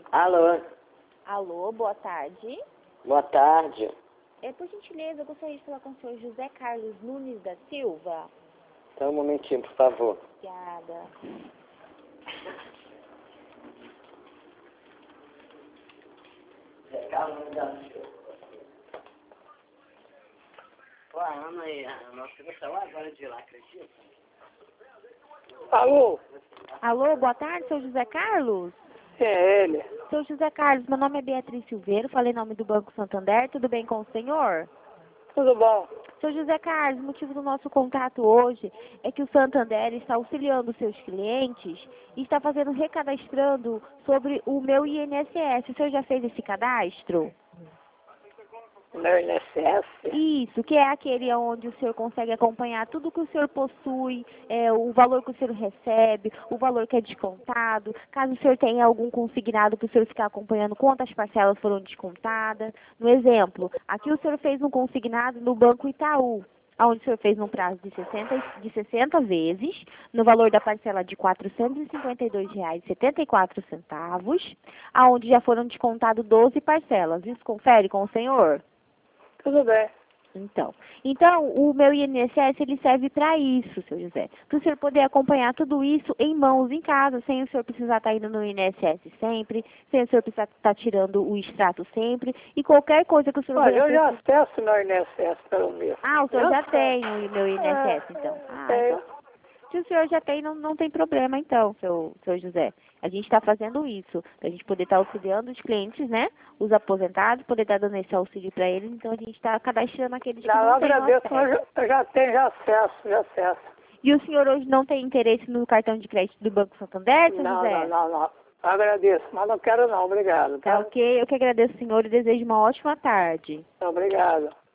Alô, Alô, boa tarde. boa tarde. Por gentileza, eu gostaria de falar com o senhor José Carlos Nunes da Silva. Só um momentinho, por favor. Obrigada. Pô, a Ana aí, a nossa filha saiu agora de lá, acredita? Alô, Alô, boa tarde, seu José Carlos? é ele. Seu José Carlos, meu nome é Beatriz Silveiro, falei em nome do Banco Santander, tudo bem com o senhor? Tudo bom? Seu José Carlos, o motivo do nosso contato hoje é que o Santander está auxiliando seus clientes e está recadastrando sobre o meu INSS. O senhor já fez esse cadastro? No INSS? Isso, que é aquele onde o senhor consegue acompanhar tudo que o senhor possui, o valor que o senhor recebe, o valor que é descontado, caso o senhor tenha algum consignado que o senhor ficar acompanhando quantas parcelas foram descontadas. No exemplo, aqui o senhor fez um consignado no Banco Itaú, onde o senhor fez num prazo de 60 vezes, no valor da parcela de R$ 452,74, aonde já foram descontadas 12 parcelas. Isso confere com o senhor? Tudo bem. Então, o meu INSS, ele serve para isso, seu José. Para o senhor poder acompanhar tudo isso em mãos, em casa, sem o senhor precisar estar indo no INSS sempre, sem o senhor precisar estar tirando o extrato sempre, e qualquer coisa que o senhor... Olha, eu já acesso no INSS pelo mês. Ah, o senhor já tem o meu INSS, então. Tenho. Então, se o senhor já tem, não tem problema, então, seu José. A gente está fazendo isso, para a gente poder estar auxiliando os clientes, né? Os aposentados, poder estar dando esse auxílio para eles. Então, a gente está cadastrando aqueles que Não, eu não têm agradeço, acesso. mas eu já tenho acesso. E o senhor hoje não tem interesse no cartão de crédito do Banco Santander, seu José? Não. Agradeço, mas não quero não, obrigado. Tá ok, eu que agradeço, senhor, e desejo uma ótima tarde. Obrigado.